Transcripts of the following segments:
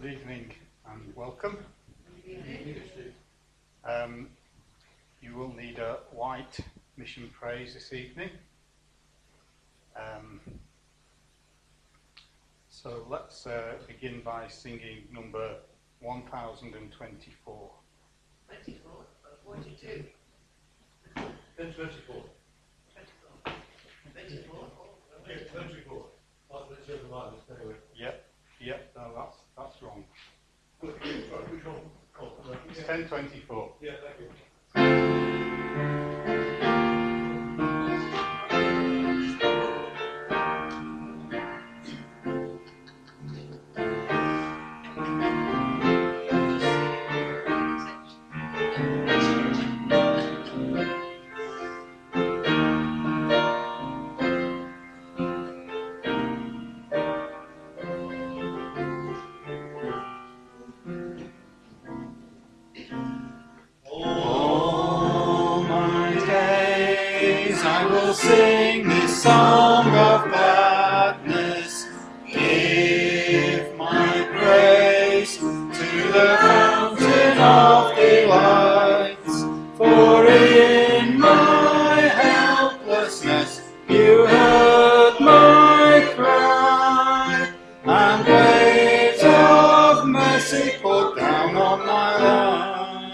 Good evening and welcome. You will need a white mission praise this evening. So let's begin by singing number 1024. 24 or 42? 24. 24. 24. Yeah, 24. Yep, no, that's wrong. Which one? It's 1024. Yeah, thank you. All my days I will sing this song of gladness, give my praise to the fountain of delights, for in my helplessness you heard my cry, and waves of mercy poured down on my life.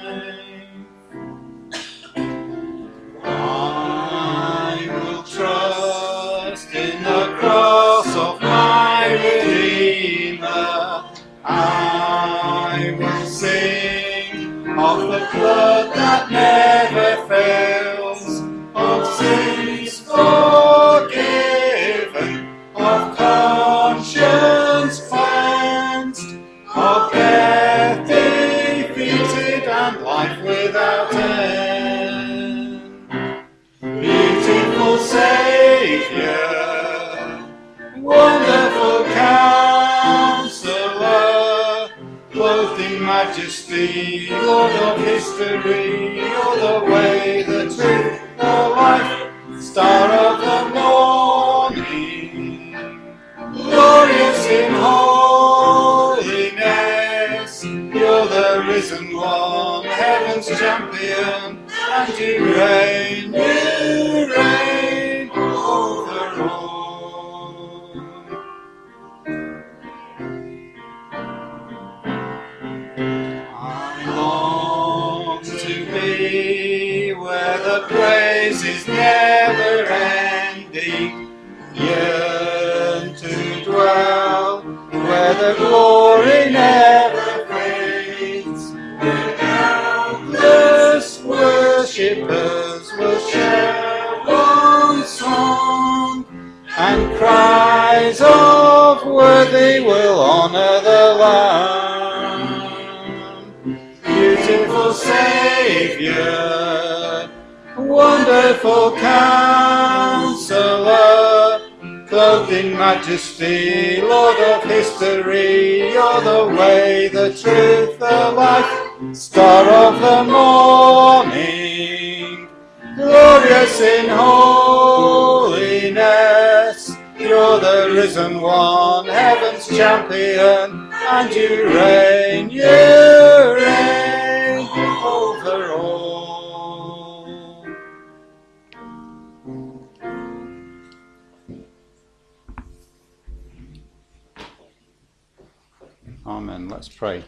I will trust in the cross of my Redeemer. I will sing of the blood that never fails, of sins forgiven, of conscience cleansed, of death defeated and life without end. Beautiful Saviour, wonderful Counselor, clothed in majesty, Lord of history, you're the way, the truth, the life, star of the morning, glorious in holiness, you're the risen one, heaven's champion, and you reign over all. I long to be where the praise is never ending, yearn to dwell where the glory never fades, where countless worshippers will share one song, and cries of worthy will honour the Lamb. Beautiful Saviour, wonderful Counselor, clothed in majesty, Lord of history, you're the way, the truth, the life, star of the morning, glorious in holiness, you're the risen one, heaven's champion, and you reign over all. Amen. Let's pray.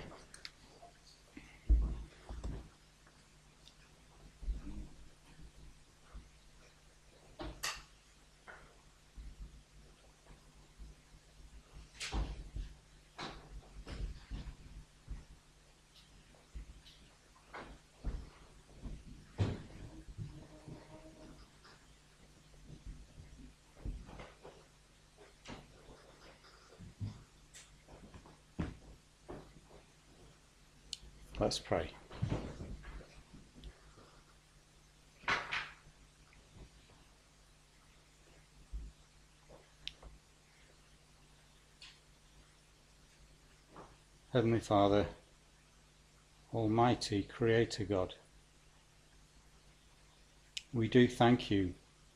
Let's pray. Heavenly Father, Almighty Creator God, we do thank you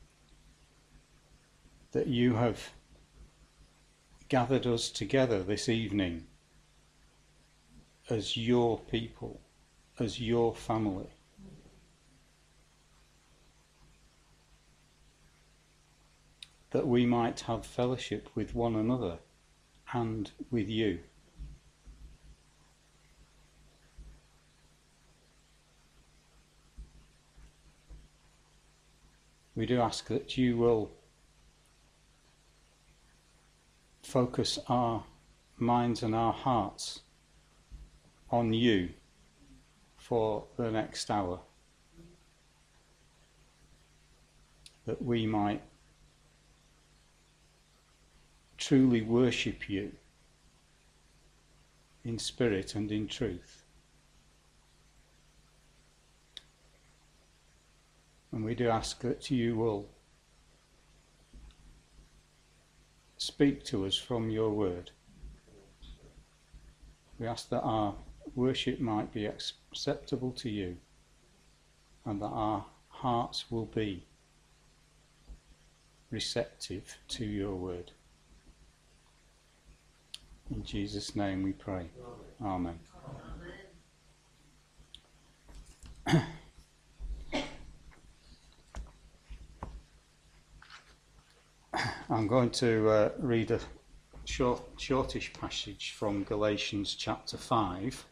that you have gathered us together this evening as your people, as your family. That we might have fellowship with one another and with you. We do ask that you will focus our minds and our hearts on you for the next hour, that we might truly worship you in spirit and in truth. And we do ask that you will speak to us from your word. We ask that our worship might be acceptable to you, and that our hearts will be receptive to your word. In Jesus' name we pray. Amen. I'm going to read a shortish passage from Galatians chapter 5.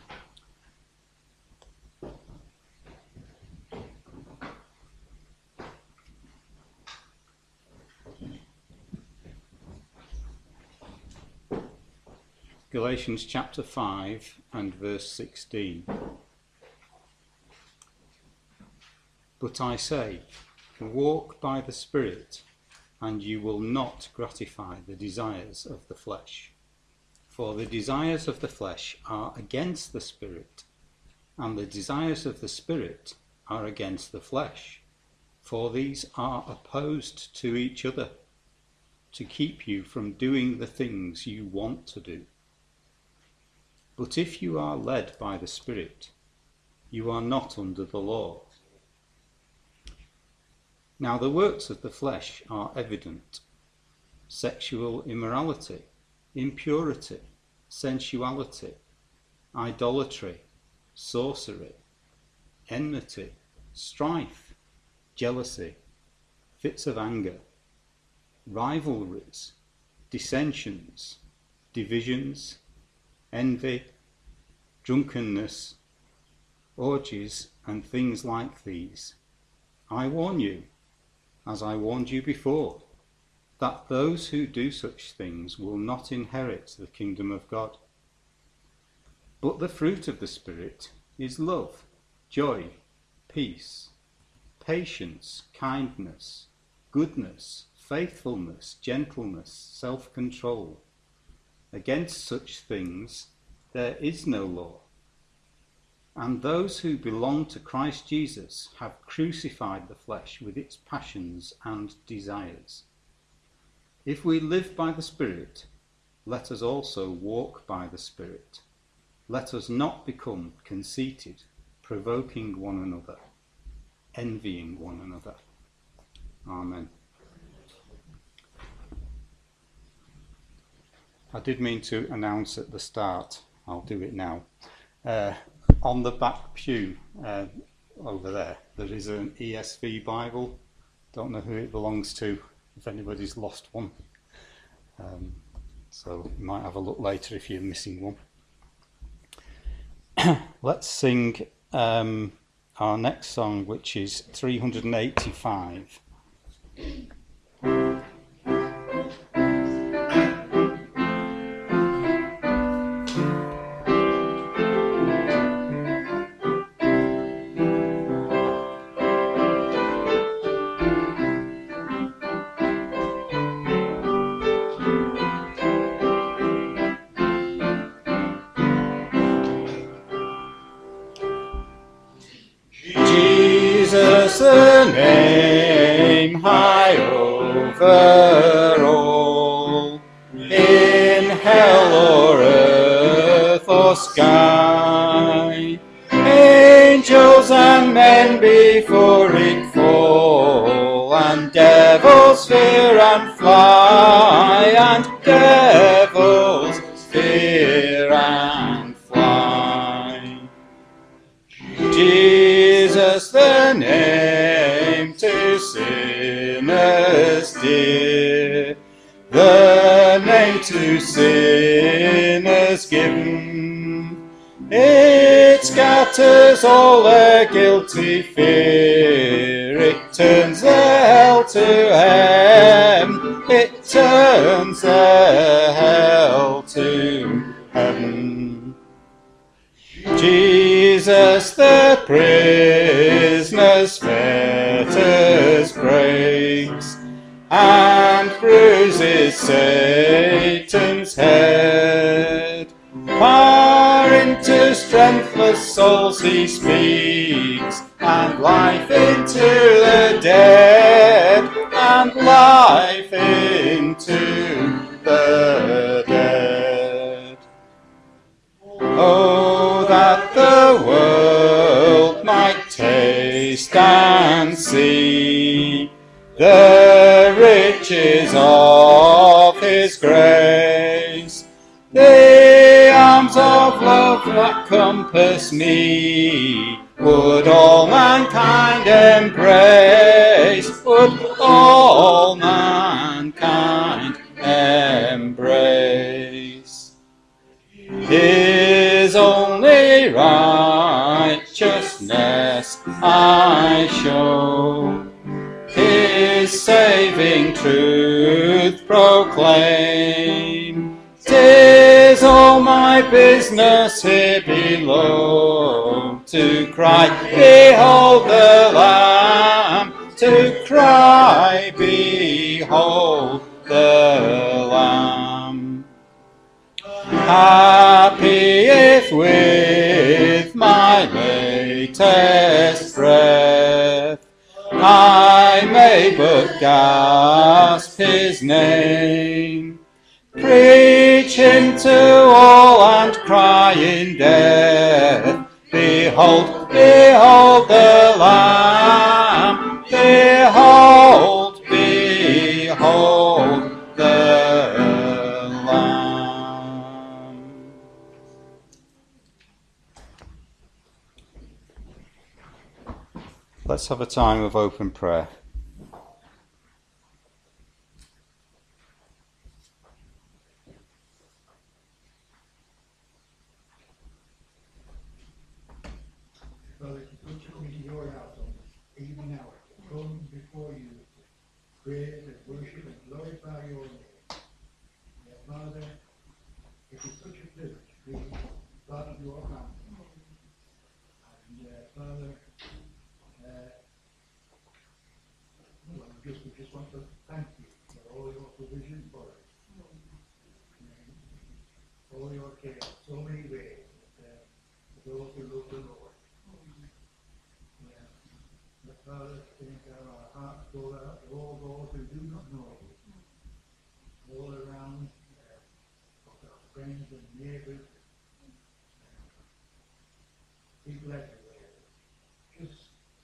Galatians chapter 5 and verse 16. But I say, walk by the Spirit, and you will not gratify the desires of the flesh. For the desires of the flesh are against the Spirit, and the desires of the Spirit are against the flesh. For these are opposed to each other, to keep you from doing the things you want to do. But if you are led by the Spirit, you are not under the law. Now the works of the flesh are evident: sexual immorality, impurity, sensuality, idolatry, sorcery, enmity, strife, jealousy, fits of anger, rivalries, dissensions, divisions, envy, drunkenness, orgies, and things like these. I warn you, as I warned you before, that those who do such things will not inherit the kingdom of God. But the fruit of the Spirit is love, joy, peace, patience, kindness, goodness, faithfulness, gentleness, self-control. Against such things there is no law. And those who belong to Christ Jesus have crucified the flesh with its passions and desires. If we live by the Spirit, let us also walk by the Spirit. Let us not become conceited, provoking one another, envying one another. Amen. I did mean to announce at the start, I'll do it now. On the back pew over there is an ESV Bible. Don't know who it belongs to, if anybody's lost one. So you might have a look later if you're missing one. Let's sing our next song, which is 385. Jesus, a name high over all, in hell or earth or sky, angels and men before it fall, and devils fear and fly, and devils fear and fly. a name to sinners dear, the name to sinners given. It scatters all their guilty fear, it turns their hell to heaven, it turns their hell to heaven. Jesus the prisoner's fetters breaks, and bruises Satan's head. Far into strengthless souls he speaks, and life into the dead, and life into the dead. Oh, that the world might taste and see the riches of his grace, the arms of love that compass me, would all mankind embrace, would all mankind embrace. His only righteousness I show, his saving truth proclaim. 'Tis all my business here below to cry, behold the Lamb, to cry, behold the Lamb. Happy if with my latest breath I may but gasp his name, preach him to all and cry in death, behold, behold the Lamb, behold, behold the Lamb. Let's have a time of open prayer. Father, to put you into your house on this evening hour, to come before you, to praise and worship and glorify your name. Father, it is such a privilege to be part of your family. And Father, we just want to thank you for all your provision for us. All your care, so many ways, for those who love the Lord. But Father, think our hearts go out to all those who do not know you. All around, our friends and neighbors, people everywhere. Just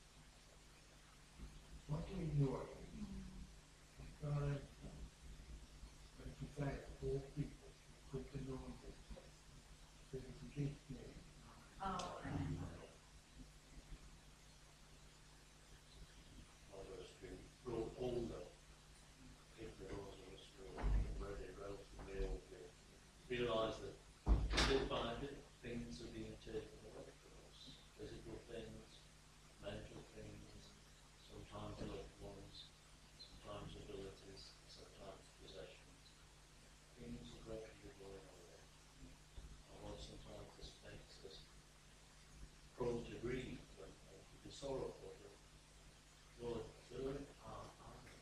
want to ignore you. Father, but desire all people to come to know you. So in Jesus' name. Father, as we grow older, particularly those of us who are already relatively old, we realise that bit by bit things are being taken away from us. Physical things, mental things, sometimes loved ones, sometimes abilities, sometimes possessions. Things are gradually going away. And what sometimes this makes us prone to grieve and to be sorrowful. Lord, fill our eyes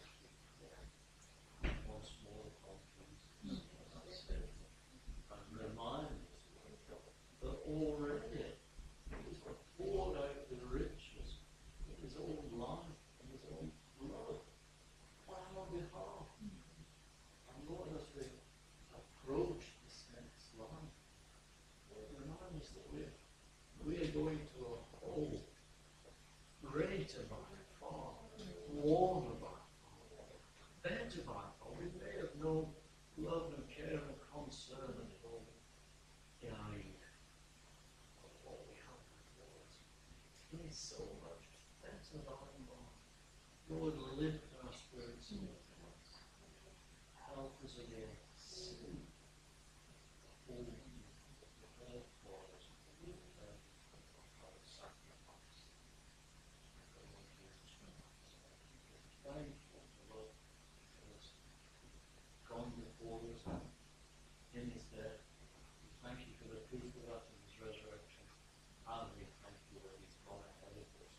once more upon Jesus, as I said, and remind us that already He's poured out the riches of His own life and His own blood on our behalf. And Lord, as we approach this next life, Lord, remind us that we are going to a whole greater by far, warmer by far, better by far. We may have known love and care and concern and hope in our youth. But what we have before us is so much better. that I am on. Lord, lift our spirits in your hands. Help us again. See all that you prepared for us. You prepared for the sacrifice. Lord Jesus Christ. Thankful for Lord who has gone before us in his death. Thank you for the proof of that in his resurrection. And we thank you that he's gone ahead of us.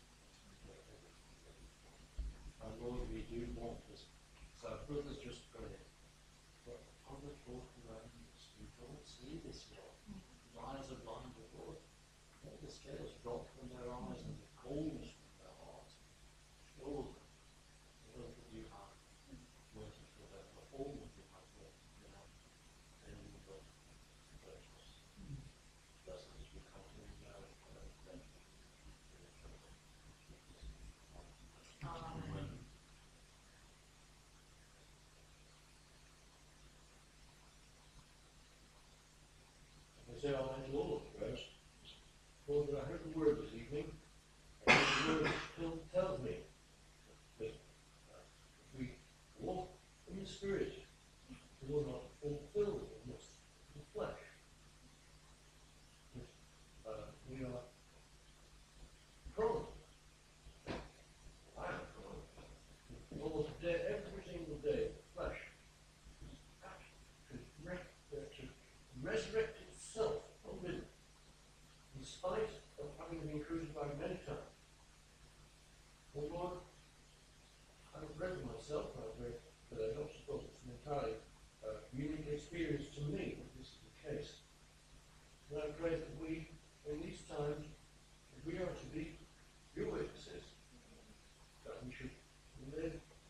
And Lord, we do want us, as our brothers just prayed, but other folk around us who don't see this yet, whose eyes are blinded, Lord, let the scales drop from their eyes and the coldness from their hearts. Show them the love that you have waiting for them, the home that you have waiting for them, and you will precious. Bless us as we continue now in prayer. Thank you. Amen. I say Amen to all of you guys. Lord, I heard the word this evening, and the word still tells me that if we walk in the Spirit, we will not fulfill the lust of the flesh. We are prone. I am prone. Almost every single day, the flesh is apt to resurrect itself from within, in spite of having been crucified many times. Well, Lord, I've read myself, but I don't suppose it's an entirely unique experience to me that this is the case. And I pray that we, in these times, if we are to be your witnesses, that we should live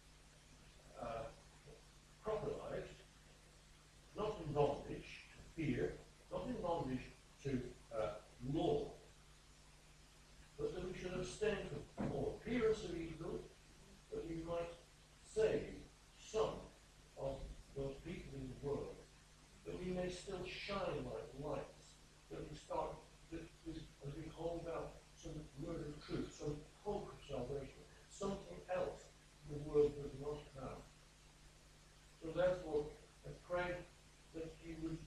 proper lives, not in bondage to fear, not in bondage to law, but that we should abstain from all appearance of evil, that we might save some of those people in the world, that we may still shine like lights, that we start, as we hold out some word of truth, some hope of salvation, something else the world does not have. So therefore, I pray that you would,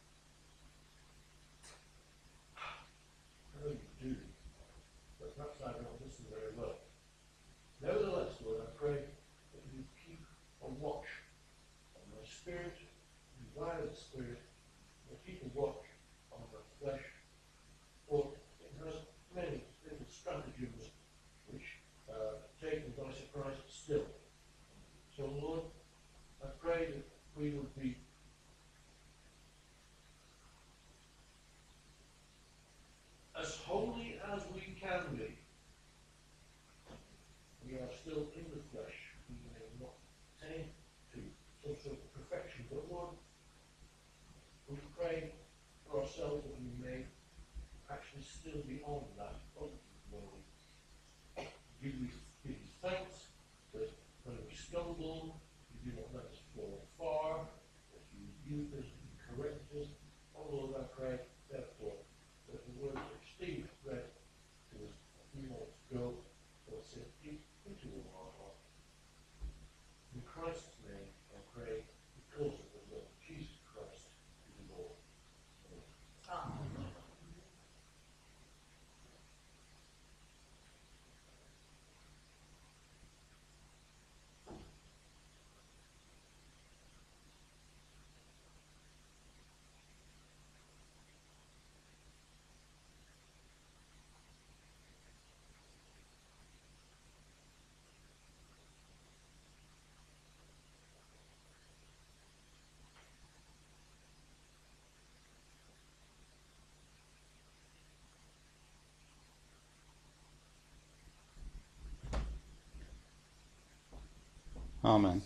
I know you do, but perhaps I don't listen very well. Nevertheless, Lord, I pray that you keep a watch on my spirit, desire the spirit, and keep a watch on my flesh, for it has many little stratagems which take me by surprise still. So, Lord, I pray that we would be as holy as we can be. We are still in the flesh. We may not attain to some sort of perfection, but Lord, we pray for ourselves that we may actually still be on that road. Give you thanks that when we stumble, you do not let us fall far, that you rebuke us and correct us. Oh Lord, I pray, therefore, that the words that Steve read to us a few moments ago will sink deep into our heart. In Christ's name, I pray, because of the love of Jesus Christ, the Lord. Amen. Amen.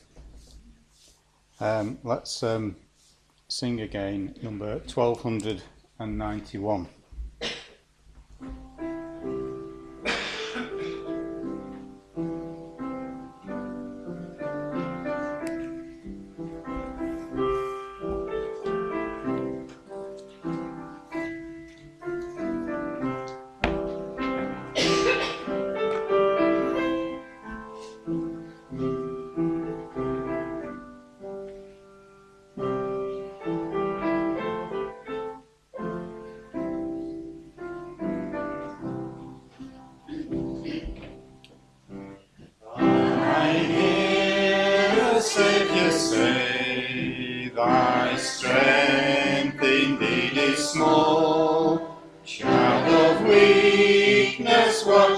Let's sing again number 1291.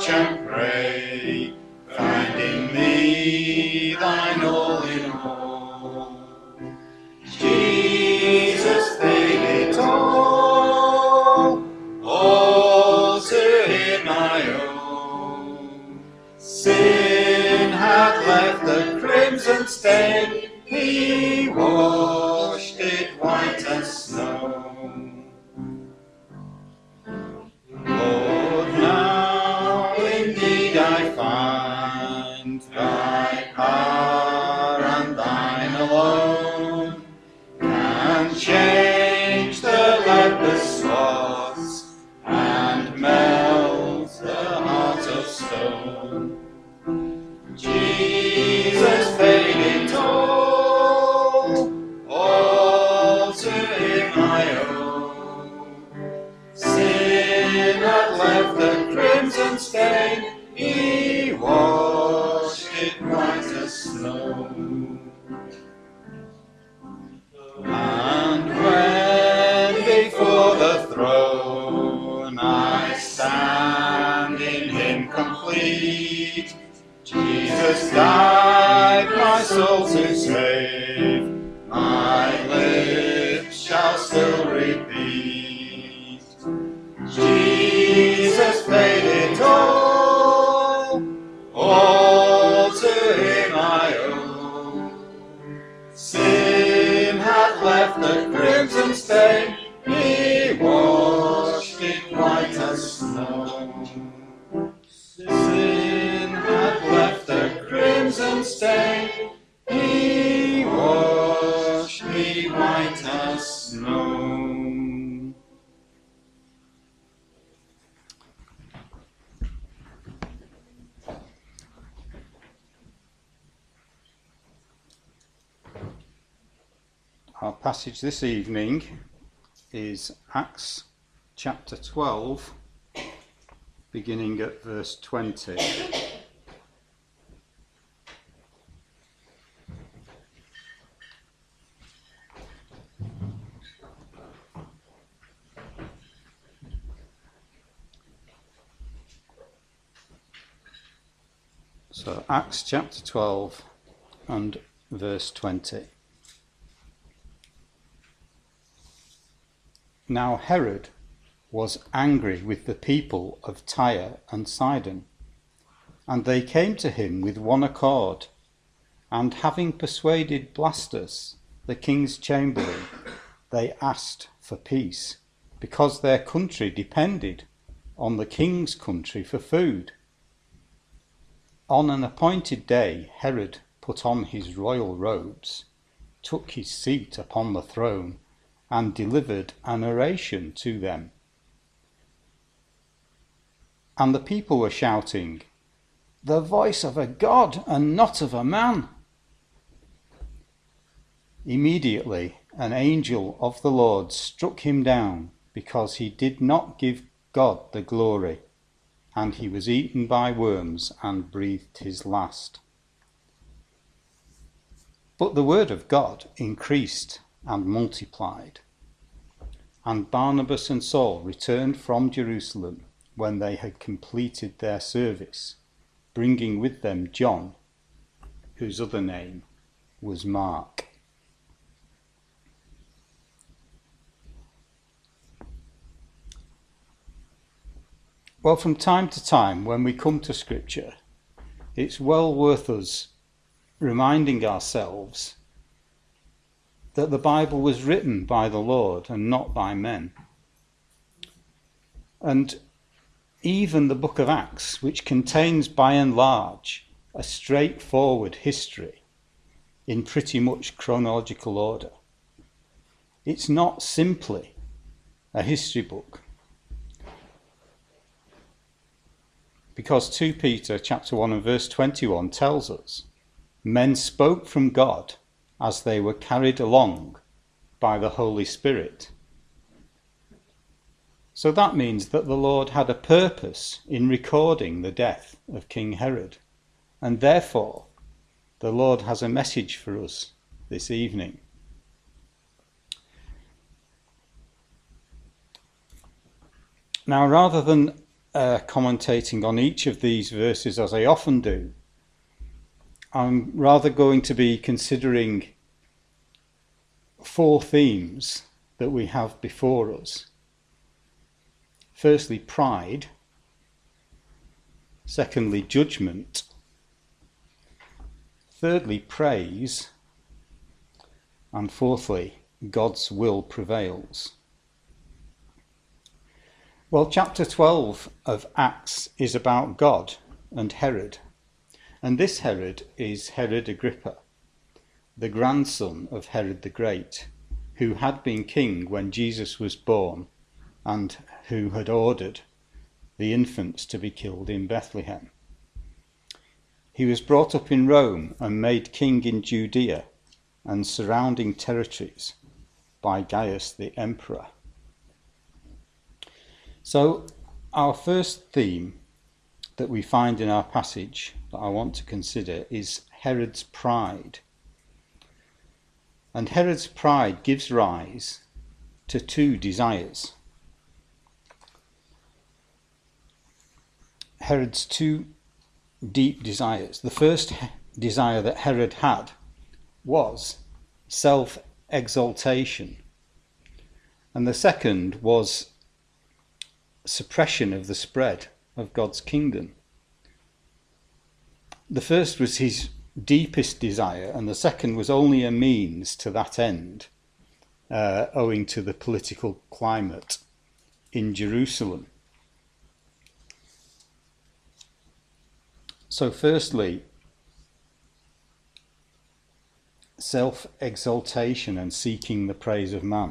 watch and pray, find in me thine all in all. Jesus paid it all to him I owe. Sin had left the crimson stain, he washed it white as snow. Lord, now indeed I find thy power and thine alone can change the leper's spots and melt the heart of stone. Jesus paid it all to him I owe. Sin had left the crimson stain, he washed it white as snow. And when before the throne I stand in him complete, Jesus died my soul to save, my lips shall still repeat. Jesus paid it all to him I owe. Sin had left the crimson stain, he washed it white as snow. Sin had left the crimson stain, he washed me white as snow. Our passage this evening is Acts chapter 12, beginning at verse 20. So Acts chapter 12 and verse 20. Now Herod was angry with the people of Tyre and Sidon, and they came to him with one accord, and having persuaded Blastus, the king's chamberlain, they asked for peace, because their country depended on the king's country for food. On an appointed day, Herod put on his royal robes, took his seat upon the throne, and delivered an oration to them. And the people were shouting, "The voice of a god and not of a man." Immediately an angel of the Lord struck him down, because he did not give God the glory, and he was eaten by worms and breathed his last. But the word of God increased and multiplied. And Barnabas and Saul returned from Jerusalem when they had completed their service, bringing with them John, whose other name was Mark. Well, from time to time when we come to Scripture, it's well worth us reminding ourselves that the Bible was written by the Lord and not by men. And even the book of Acts, which contains by and large a straightforward history in pretty much chronological order, it's not simply a history book. Because 2 Peter chapter 1 and verse 21 tells us, men spoke from God as they were carried along by the Holy Spirit. So that means that the Lord had a purpose in recording the death of King Herod, and therefore the Lord has a message for us this evening. Now, rather than commentating on each of these verses, as I often do, I'm rather going to be considering 4 themes that we have before us. Firstly, pride. Secondly, judgment. Thirdly, praise. And fourthly, God's will prevails. Well, chapter 12 of Acts is about God and Herod. And this Herod is Herod Agrippa, the grandson of Herod the Great, who had been king when Jesus was born and who had ordered the infants to be killed in Bethlehem. He was brought up in Rome and made king in Judea and surrounding territories by Gaius the emperor. So our first theme that we find in our passage that I want to consider is Herod's pride. And Herod's pride gives rise to 2 desires. Herod's 2 deep desires. The first desire that Herod had was self-exaltation, and the second was suppression of the spread of God's kingdom. The first was his deepest desire, and the second was only a means to that end, owing to the political climate in Jerusalem. So firstly, self-exaltation and seeking the praise of man.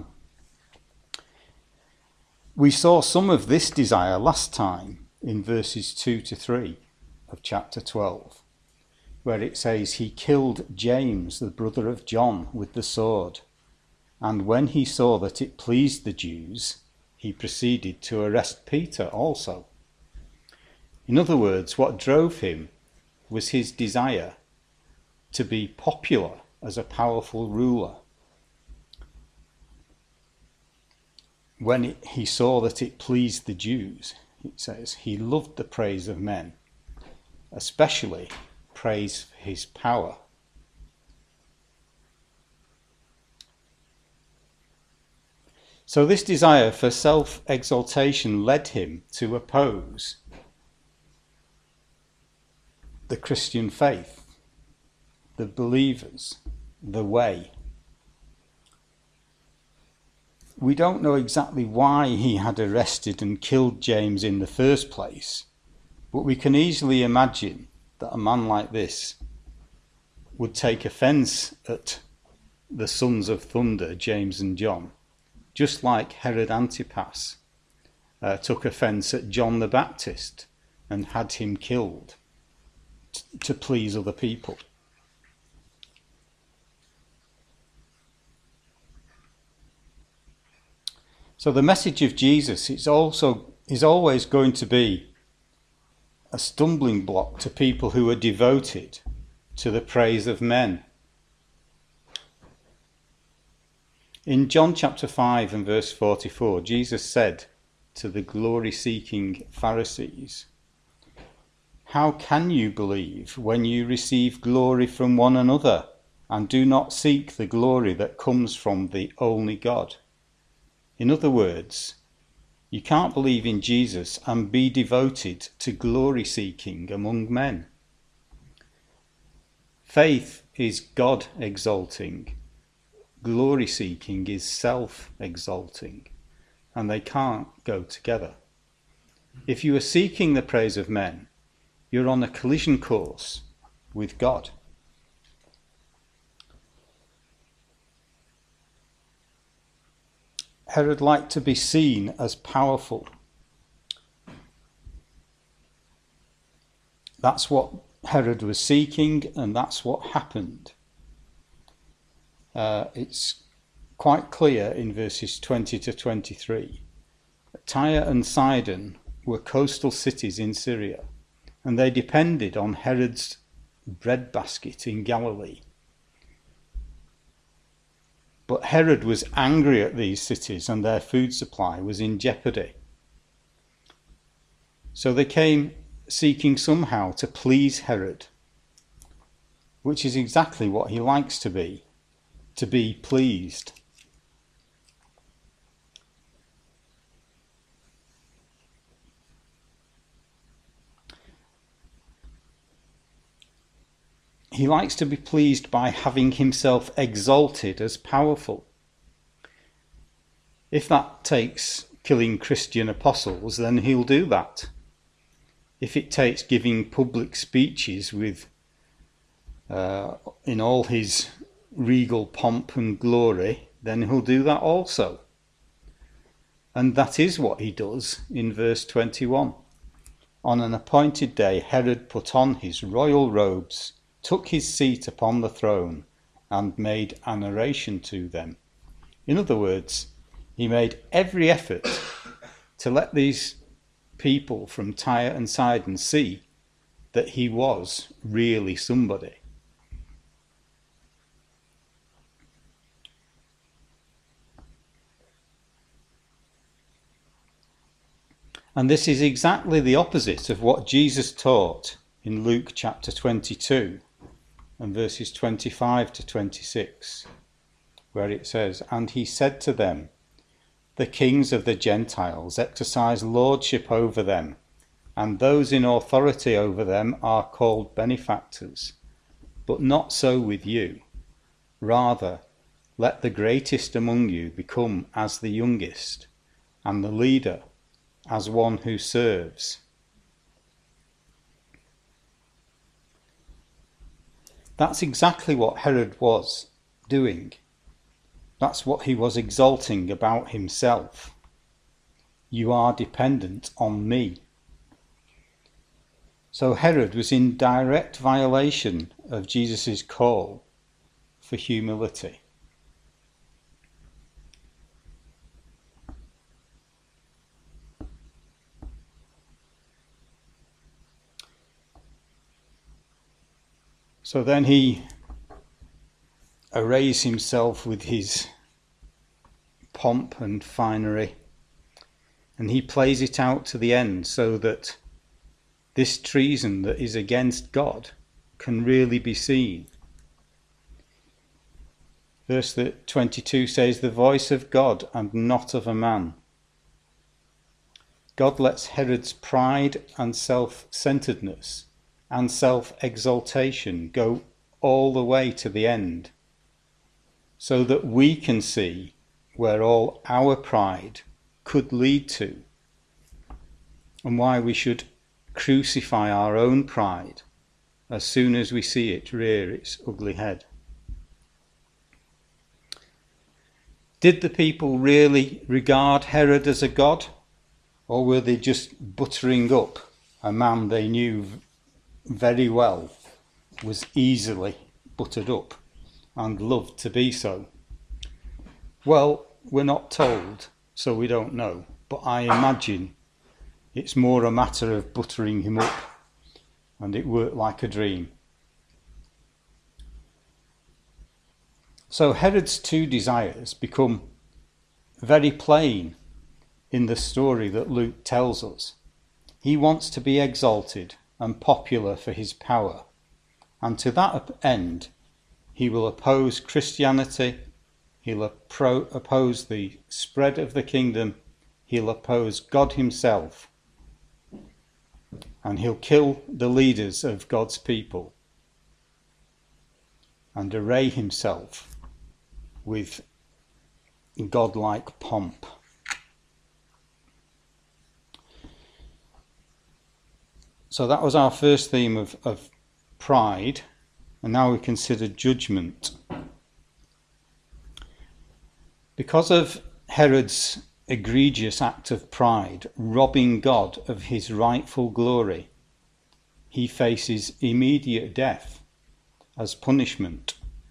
We saw some of this desire last time in verses 2 to 3 of chapter 12, where it says, "He killed James, the brother of John, with the sword, and when he saw that it pleased the Jews, he proceeded to arrest Peter also." In other words, what drove him was his desire to be popular as a powerful ruler. When he saw that it pleased the Jews, it says, he loved the praise of men, especially praise for his power. So this desire for self-exaltation led him to oppose the Christian faith, the believers, the way. We don't know exactly why he had arrested and killed James in the first place, but we can easily imagine that a man like this would take offence at the sons of thunder, James and John, just like Herod Antipas took offence at John the Baptist and had him killed to please other people. So the message of Jesus is always going to be a stumbling block to people who are devoted to the praise of men. In John chapter 5 and verse 44, Jesus said to the glory-seeking Pharisees, "How can you believe when you receive glory from one another and do not seek the glory that comes from the only God?" In other words, you can't believe in Jesus and be devoted to glory-seeking among men. Faith is God-exalting. Glory-seeking is self-exalting, and they can't go together. If you are seeking the praise of men, you're on a collision course with God. Herod liked to be seen as powerful. That's what Herod was seeking, and that's what happened. It's quite clear in verses 20 to 23. Tyre and Sidon were coastal cities in Syria, and they depended on Herod's breadbasket in Galilee. But Herod was angry at these cities, and their food supply was in jeopardy. So they came seeking somehow to please Herod, which is exactly what he likes to be pleased. He likes to be pleased by having himself exalted as powerful. If that takes killing Christian apostles, then he'll do that. If it takes giving public speeches with in all his regal pomp and glory, then he'll do that also. And that is what he does in verse 21. On an appointed day, Herod put on his royal robes, took his seat upon the throne, and made an oration to them. In other words, he made every effort to let these people from Tyre and Sidon see that he was really somebody. And this is exactly the opposite of what Jesus taught in Luke chapter 22 and verses 25 to 26, where it says, "And he said to them, the kings of the Gentiles exercise lordship over them, and those in authority over them are called benefactors. But not so with you. Rather, let the greatest among you become as the youngest, and the leader as one who serves." That's exactly what Herod was doing. That's what he was exalting about himself. You are dependent on me. So Herod was in direct violation of Jesus' call for humility. So then he arrays himself with his pomp and finery, and he plays it out to the end so that this treason that is against God can really be seen. Verse 22 says, "The voice of God and not of a man." God lets Herod's pride and self-centeredness and self-exaltation go all the way to the end, so that we can see where all our pride could lead to, and why we should crucify our own pride as soon as we see it rear its ugly head. Did the people really regard Herod as a god, or were they just buttering up a man they knew very well was easily buttered up and loved to be so? Well, we're not told, so we don't know, but I imagine it's more a matter of buttering him up, and it worked like a dream. So Herod's two desires become very plain in the story that Luke tells us. He wants to be exalted and popular for his power, and to that end he will oppose Christianity, he'll oppose the spread of the kingdom, he'll oppose God himself, and he'll kill the leaders of God's people and array himself with godlike pomp. So that was our first theme of pride, and now we consider judgment. Because of Herod's egregious act of pride, robbing God of his rightful glory, he faces immediate death as punishment.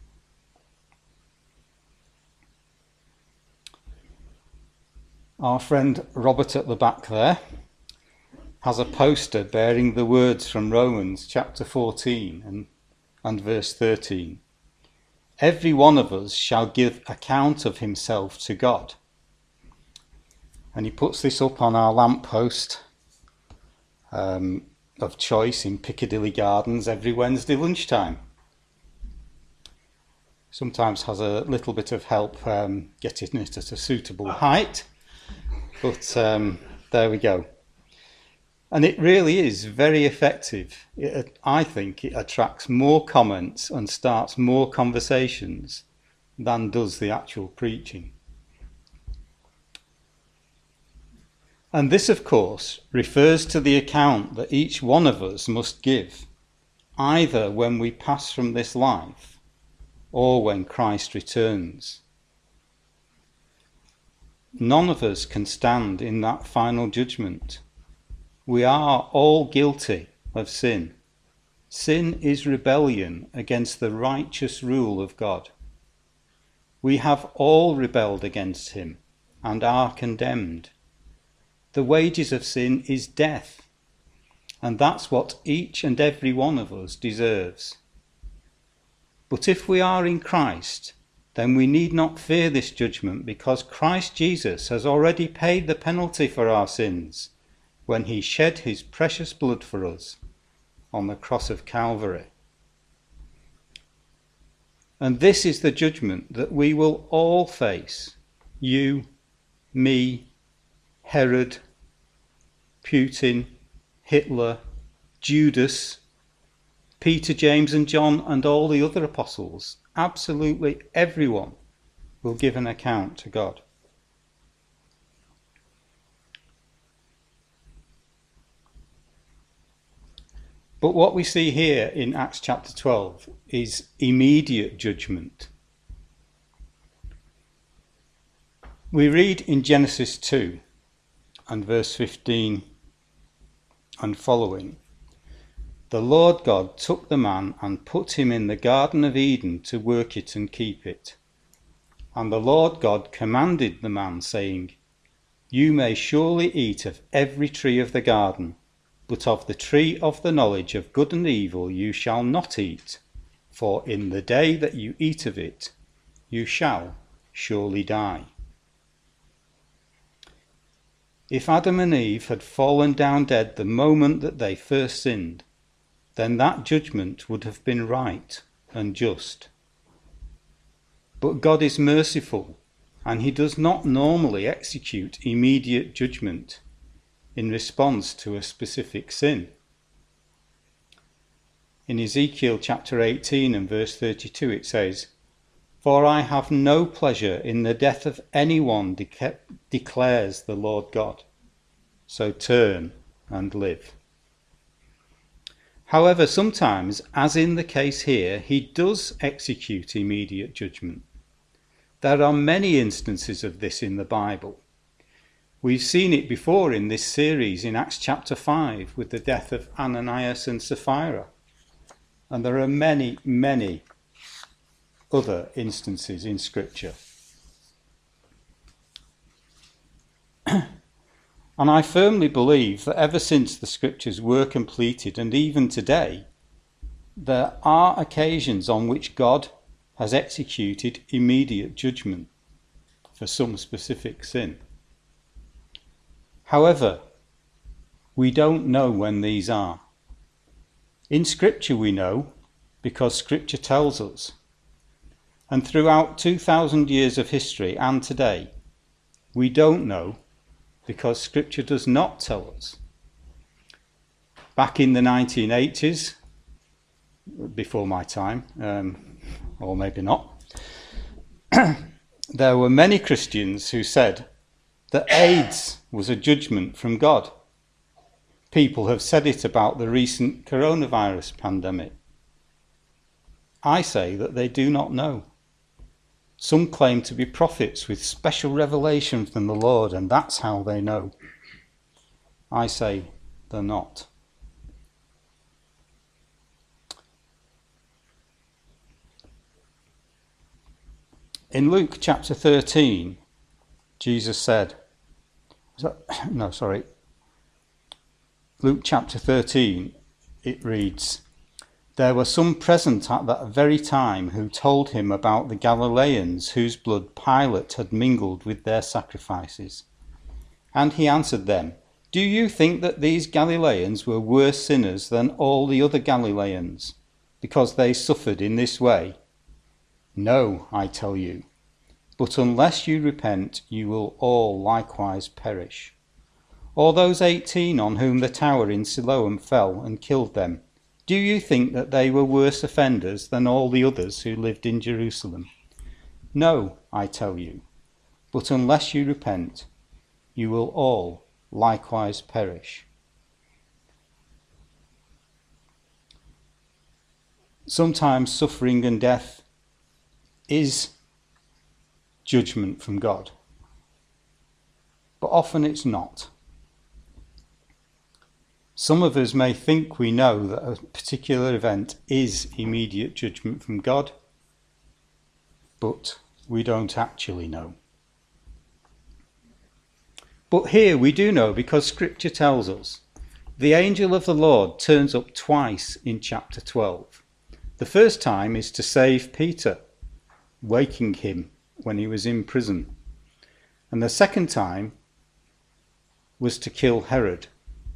Our friend Robert at the back there has a poster bearing the words from Romans chapter 14 and verse 13. Every one of us shall give account of himself to God. And he puts this up on our lamppost, of choice in Piccadilly Gardens every Wednesday lunchtime. Sometimes has a little bit of help getting it at a suitable height, but there we go. And it really is very effective. I think it attracts more comments and starts more conversations than does the actual preaching. And this, of course, refers to the account that each one of us must give, either when we pass from this life or when Christ returns. None of us can stand in that final judgment. We are all guilty of sin. Sin is rebellion against the righteous rule of God. We have all rebelled against him and are condemned. The wages of sin is death, and that's what each and every one of us deserves. But if we are in Christ, then we need not fear this judgment, because Christ Jesus has already paid the penalty for our sins when he shed his precious blood for us on the cross of Calvary. And this is the judgment that we will all face. You, me, Herod, Putin, Hitler, Judas, Peter, James and John and all the other apostles. Absolutely everyone will give an account to God. But what we see here in Acts chapter 12 is immediate judgment. We read in Genesis 2 and verse 15 and following, "The Lord God took the man and put him in the Garden of Eden to work it and keep it. And the Lord God commanded the man, saying, You may surely eat of every tree of the garden, but of the tree of the knowledge of good and evil you shall not eat, for in the day that you eat of it, you shall surely die." If Adam and Eve had fallen down dead the moment that they first sinned, then that judgment would have been right and just. But God is merciful, and he does not normally execute immediate judgment in response to a specific sin. In Ezekiel chapter 18 and verse 32 it says, "For I have no pleasure in the death of anyone, declares the Lord God. So turn and live." However, sometimes, as in the case here, he does execute immediate judgment. There are many instances of this in the Bible. We've seen it before in this series in Acts chapter 5 with the death of Ananias and Sapphira. And there are many, many other instances in Scripture. And I firmly believe that ever since the Scriptures were completed, and even today, there are occasions on which God has executed immediate judgment for some specific sin. However, we don't know when these are. In Scripture we know, because Scripture tells us. And throughout 2,000 years of history and today, we don't know, because Scripture does not tell us. Back in the 1980s, before my time, or maybe not, there were many Christians who said that AIDS was a judgment from God. People have said it about the recent coronavirus pandemic. I say that they do not know. Some claim to be prophets with special revelation from the Lord, and that's how they know. I say they're not. In Luke chapter 13, Jesus said, Luke chapter 13, it reads, "There were some present at that very time who told him about the Galileans whose blood Pilate had mingled with their sacrifices. And he answered them, Do you think that these Galileans were worse sinners than all the other Galileans, because they suffered in this way? No, I tell you. But unless you repent, you will all likewise perish. Or those 18 on whom the tower in Siloam fell and killed them, do you think that they were worse offenders than all the others who lived in Jerusalem? No, I tell you. But unless you repent, you will all likewise perish. Sometimes suffering and death is judgment from God, but often it's not. Some of us may think we know that a particular event is immediate judgment from God, but we don't actually know. But here we do know, because Scripture tells us. The angel of the Lord turns up twice in chapter 12. The first time is to save Peter, waking him when he was in prison. And the second time was to kill Herod.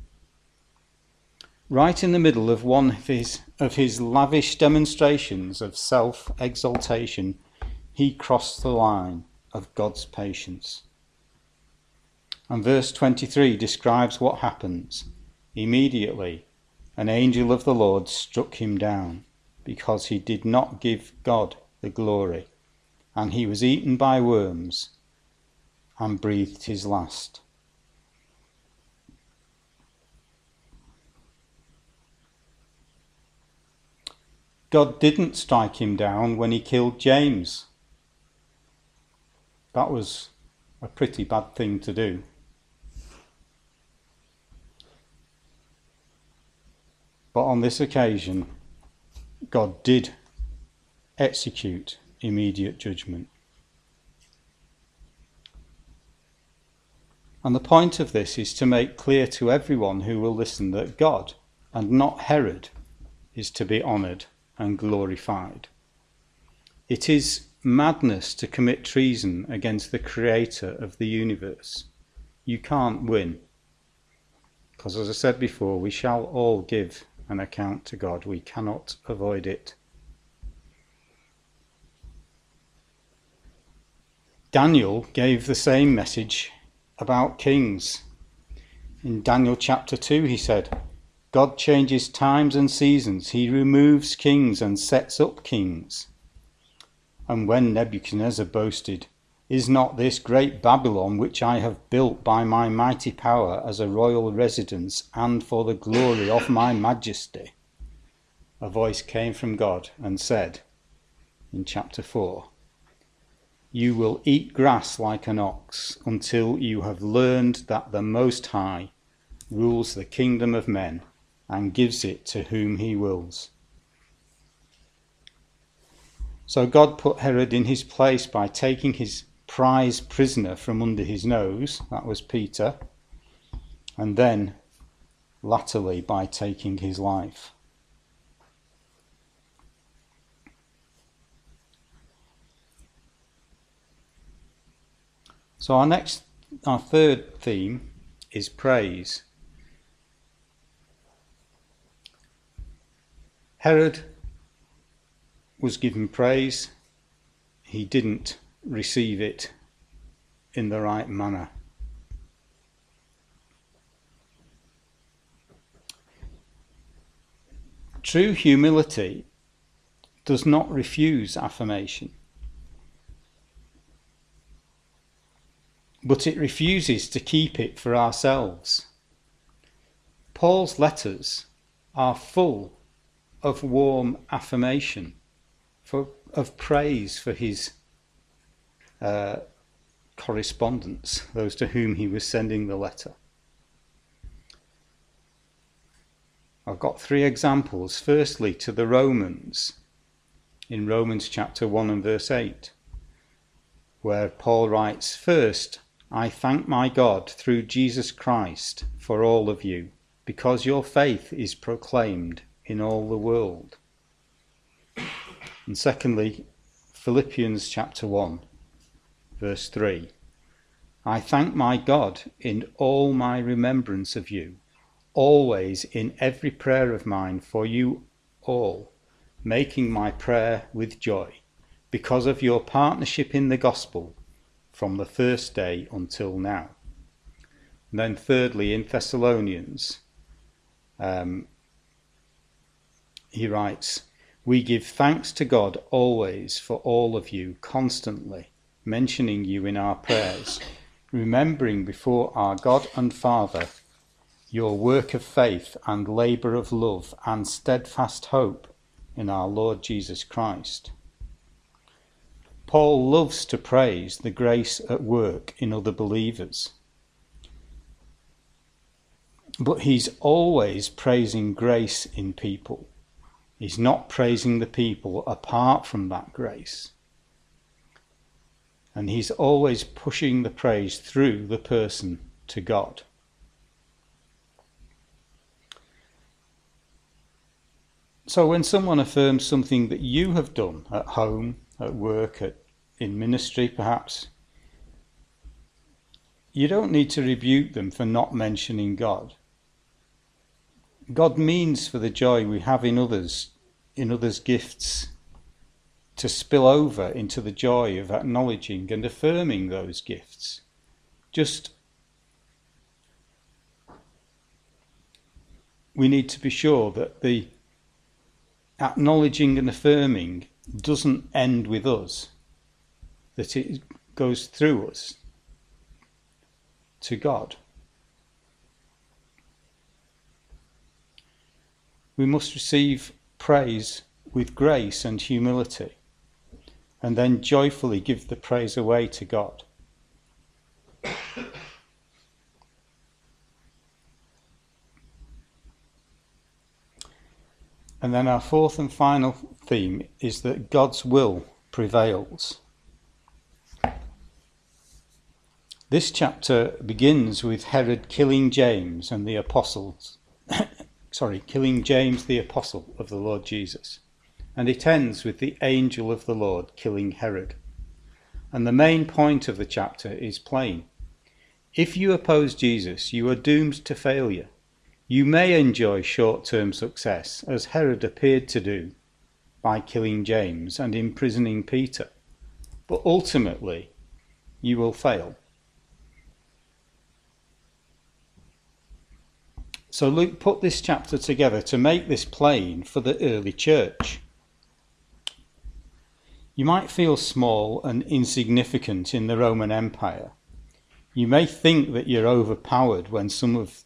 Right in the middle of one of his lavish demonstrations of self-exaltation, he crossed the line of God's patience. And verse 23 describes what happens. Immediately, an angel of the Lord struck him down, because he did not give God the glory, and he was eaten by worms and breathed his last. God didn't strike him down when he killed James. That was a pretty bad thing to do. But on this occasion, God did execute immediate judgment. And the point of this is to make clear to everyone who will listen that God, and not Herod, is to be honoured and glorified. It is madness to commit treason against the creator of the universe. You can't win. Because as I said before, we shall all give an account to God. We cannot avoid it. Daniel gave the same message about kings. In Daniel chapter 2 he said, God changes times and seasons. He removes kings and sets up kings. And when Nebuchadnezzar boasted, is not this great Babylon which I have built by my mighty power as a royal residence and for the glory of my majesty? A voice came from God and said, in chapter 4, you will eat grass like an ox until you have learned that the Most High rules the kingdom of men and gives it to whom he wills. So God put Herod in his place by taking his prize prisoner from under his nose, that was Peter, and then latterly by taking his life. So our third theme is praise. Herod was given praise. He didn't receive it in the right manner. True humility does not refuse affirmation, but it refuses to keep it for ourselves. Paul's letters are full of warm affirmation, of praise for his correspondents, those to whom he was sending the letter. I've got 3 examples. Firstly, to the Romans, in Romans chapter 1 and verse 8, where Paul writes, first, I thank my God through Jesus Christ for all of you, because your faith is proclaimed in all the world. And secondly, Philippians chapter 1, verse 3, I thank my God in all my remembrance of you, always in every prayer of mine for you all, making my prayer with joy, because of your partnership in the gospel from the first day until now. And then thirdly, in Thessalonians, he writes, we give thanks to God always for all of you, constantly mentioning you in our prayers, remembering before our God and Father your work of faith and labour of love and steadfast hope in our Lord Jesus Christ. Paul loves to praise the grace at work in other believers, but he's always praising grace in people. He's not praising the people apart from that grace. And he's always pushing the praise through the person to God. So when someone affirms something that you have done at home, at work, in ministry perhaps, you don't need to rebuke them for not mentioning God. God means for the joy we have in others' gifts, to spill over into the joy of acknowledging and affirming those gifts. Just, we need to be sure that the acknowledging and affirming doesn't end with us, that it goes through us to God. We must receive praise with grace and humility, and then joyfully give the praise away to God. And then our fourth and final theme is that God's will prevails. This chapter begins with Herod killing James and the apostles. Killing James the apostle of the Lord Jesus. And it ends with the angel of the Lord killing Herod. And the main point of the chapter is plain. If you oppose Jesus, you are doomed to failure. You may enjoy short-term success, as Herod appeared to do by killing James and imprisoning Peter, but ultimately you will fail. So Luke put this chapter together to make this plain for the early church. You might feel small and insignificant in the Roman Empire. You may think that you're overpowered when some of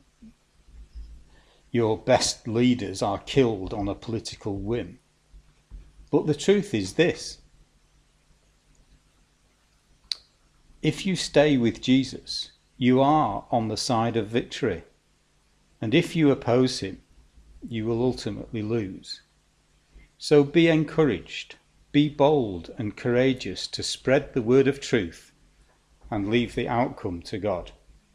your best leaders are killed on a political whim. But the truth is this. If you stay with Jesus, you are on the side of victory. And if you oppose him, you will ultimately lose. So be encouraged, be bold and courageous to spread the word of truth and leave the outcome to God.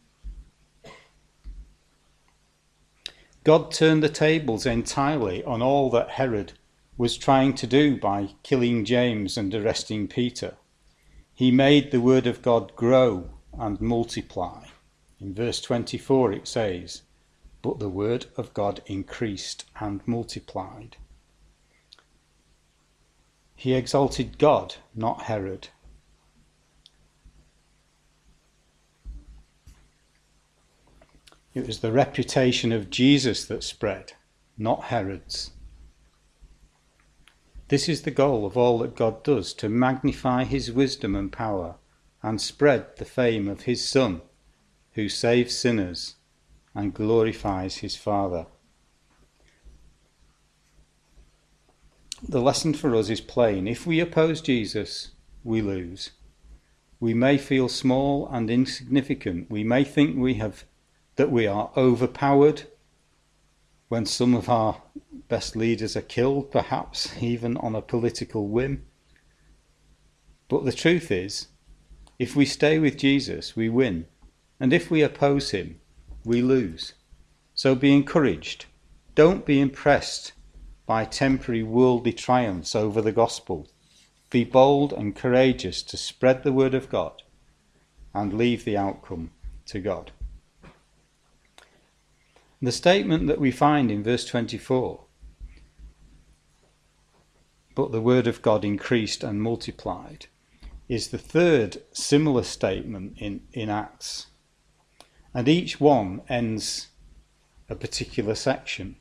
God turned the tables entirely on all that Herod was trying to do by killing James and arresting Peter. He made the word of God grow and multiply. In verse 24 it says, "But the word of God increased and multiplied." He exalted God, not Herod. It was the reputation of Jesus that spread, not Herod's. This is the goal of all that God does, to magnify his wisdom and power and spread the fame of his Son, who saves sinners and glorifies his Father. The lesson for us is plain. If we oppose Jesus, we lose. We may feel small and insignificant. We may think that we are overpowered when some of our best leaders are killed, perhaps even on a political whim. But the truth is, if we stay with Jesus, we win. And if we oppose him, we lose. So be encouraged. Don't be impressed by temporary worldly triumphs over the gospel. Be bold and courageous to spread the word of God and leave the outcome to God. The statement that we find in verse 24, but the word of God increased and multiplied, is the third similar statement in Acts. And each one ends a particular section.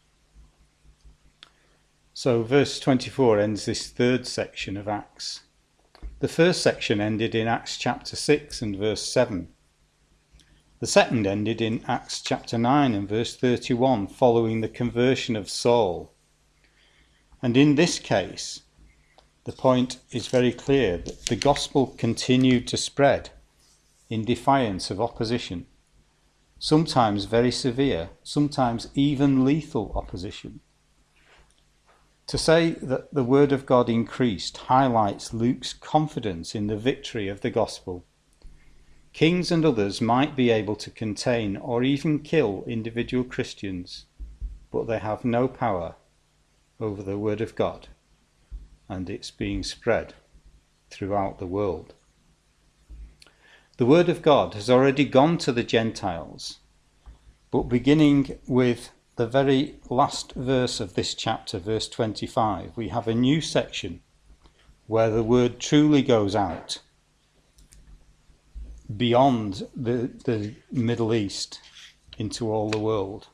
So verse 24 ends this third section of Acts. The first section ended in Acts chapter 6 and verse 7. The second ended in Acts chapter 9 and verse 31, following the conversion of Saul. And in this case, the point is very clear that the gospel continued to spread in defiance of opposition, sometimes very severe, sometimes even lethal opposition. To say that the word of God increased highlights Luke's confidence in the victory of the gospel. Kings and others might be able to contain or even kill individual Christians, but they have no power over the word of God, and it's being spread throughout the world. The word of God has already gone to the Gentiles, but beginning with the very last verse of this chapter, verse 25, we have a new section where the word truly goes out beyond the Middle East into all the world.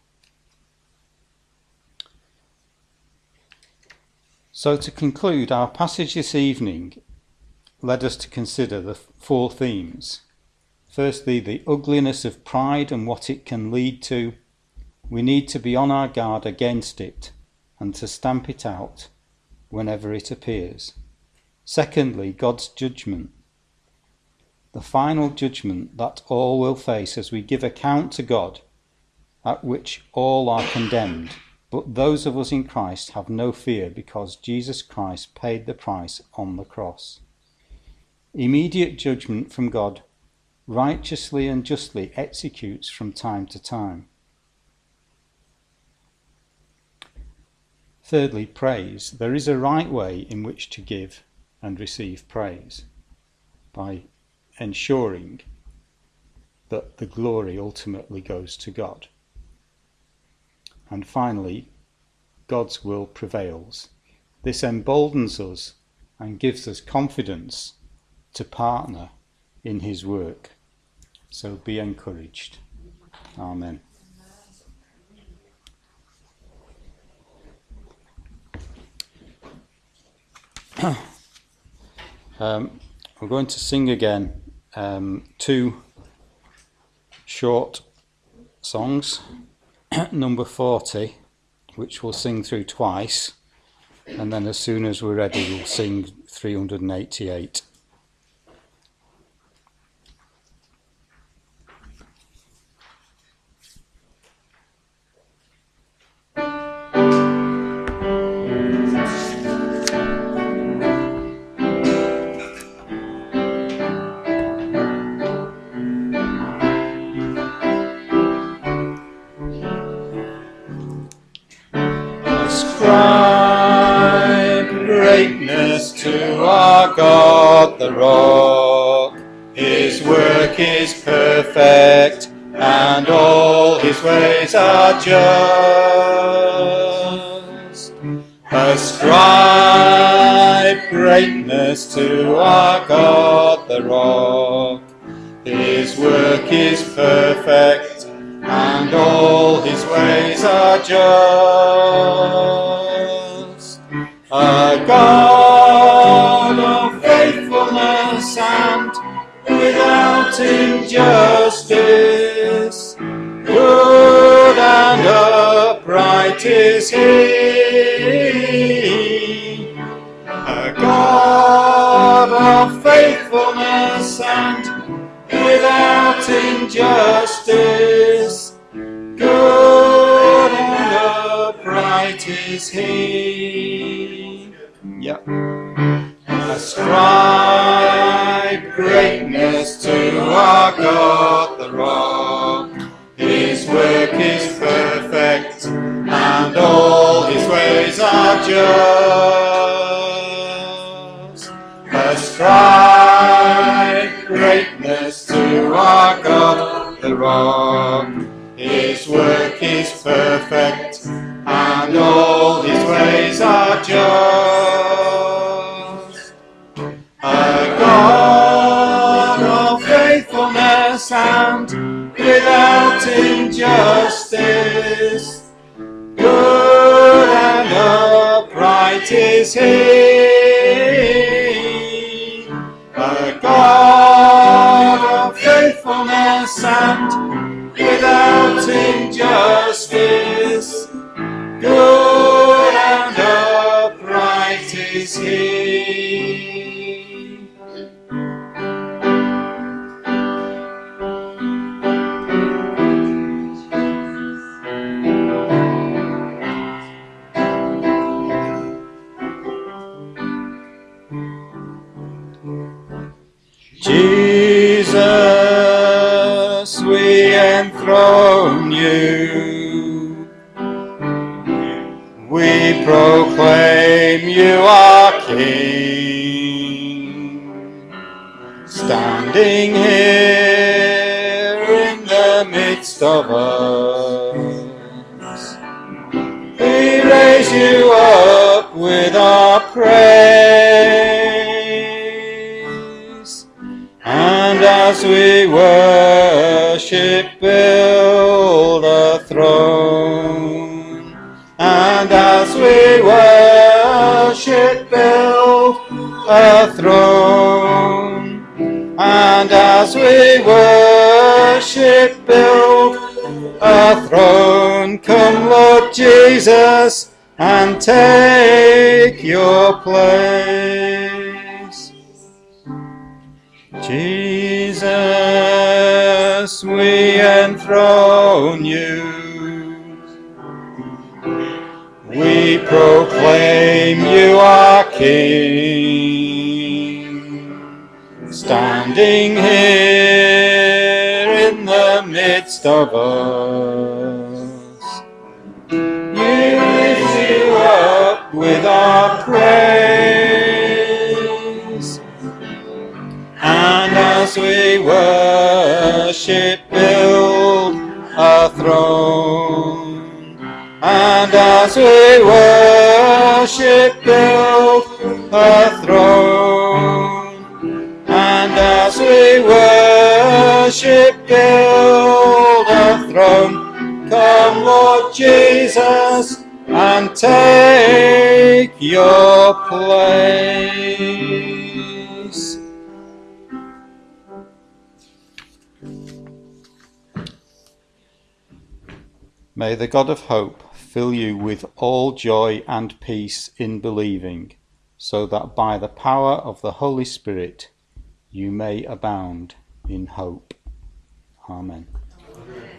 So to conclude, our passage this evening led us to consider the four themes. Firstly, the ugliness of pride and what it can lead to. We need to be on our guard against it and to stamp it out whenever it appears. Secondly, God's judgment. The final judgment that all will face as we give account to God, at which all are condemned. But those of us in Christ have no fear because Jesus Christ paid the price on the cross. Immediate judgment from God righteously and justly executes from time to time. Thirdly, praise. There is a right way in which to give and receive praise by ensuring that the glory ultimately goes to God. And finally, God's will prevails. This emboldens us and gives us confidence to partner in his work. So be encouraged. Amen. We're going to sing again two short songs. Number 40, which we'll sing through twice, and then as soon as we're ready we'll sing 388. To our God the rock, his work is perfect and all his ways are just. Ascribe greatness to our God the rock, his work is perfect and all his ways are just. A God of faithfulness and without injustice, good and upright is he. A God of faithfulness and without injustice, good and upright is he. Yep. Ascribe greatness to our God the rock, his work is perfect and all his ways are just. Ascribe greatness to rock. His work is perfect, and all his ways are just. A God of faithfulness and without injustice, good and upright is he. A God of faithfulness and without injustice, good and upright is he. Jesus, we enthrone you. We proclaim you are King. Standing here in the midst of us, we raise you up with our praise. And as we worship, build a throne. And as we worship, build a throne. And as we worship, build a throne. Come, Lord Jesus, and take your place. Jesus, we enthrone you. We proclaim you are King. Standing here in the midst of us, we lift you up with our praise. And as we worship, build a throne. And as we worship, build a throne. And as we worship, build a throne. Come, Lord Jesus, and take your place. May the God of hope fill you with all joy and peace in believing, so that by the power of the Holy Spirit you may abound in hope. Amen. Amen.